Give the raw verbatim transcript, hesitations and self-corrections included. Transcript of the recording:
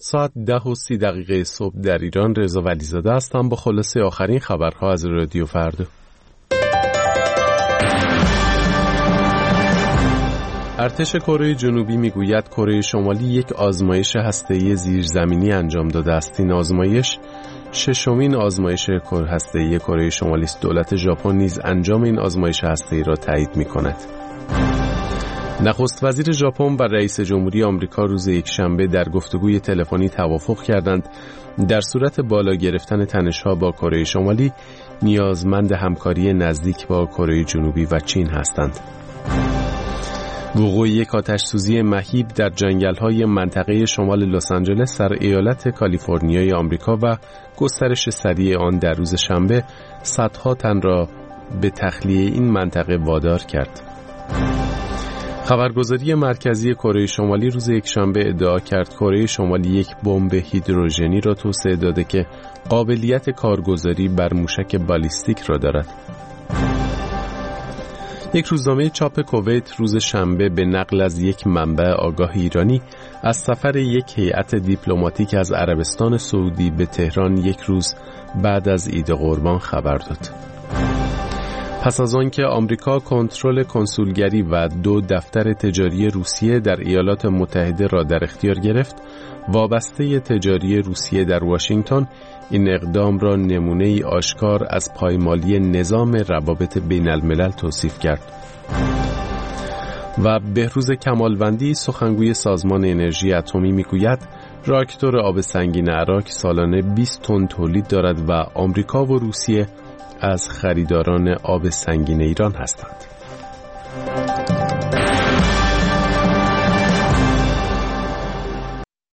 ساعت ده و سی دقیقه صبح در ایران. رضا ولیزاده هستم با خلاصه آخرین خبرها از رادیو فردا. ارتش کره جنوبی میگوید کره شمالی یک آزمایش هسته‌ای زیرزمینی انجام داده است. این آزمایش ششمین آزمایش هسته‌ای کره شمالی است. دولت ژاپن نیز انجام این آزمایش هسته‌ای را تایید می‌کند. نخست وزیر ژاپن و رئیس جمهوری آمریکا روز یکشنبه در گفتگوی تلفنی توافق کردند در صورت بالا گرفتن تنش‌ها با کره شمالی نیازمند همکاری نزدیک با کره جنوبی و چین هستند. وقوع یک آتش‌سوزی مهیب در جنگل‌های منطقه شمال لس آنجلس در ایالت کالیفرنیای آمریکا و گسترش سریع آن در روز شنبه صدها تن را به تخلیه این منطقه وادار کرد. خبرگزاری مرکزی کره شمالی روز یکشنبه ادعا کرد کره شمالی یک بمب هیدروژنی را توسعه داده که قابلیت کارگزاری بر موشک بالیستیک را دارد. یک روزنامه چاپ کویت روز شنبه به نقل از یک منبع آگاه ایرانی از سفر یک هیئت دیپلماتیک از عربستان سعودی به تهران یک روز بعد از عید قربان خبر داد. پس از آنکه آمریکا کنترل کنسولگری و دو دفتر تجاری روسیه در ایالات متحده را در اختیار گرفت، وابسته تجاری روسیه در واشنگتن این اقدام را نمونه‌ای آشکار از پایمالی نظام روابط بین الملل توصیف کرد. و بهروز کمالوندی سخنگوی سازمان انرژی اتمی میگوید راکتور آب سنگین عراق سالانه بیست تن تولید دارد و آمریکا و روسیه از خریداران آب سنگین ایران هستند.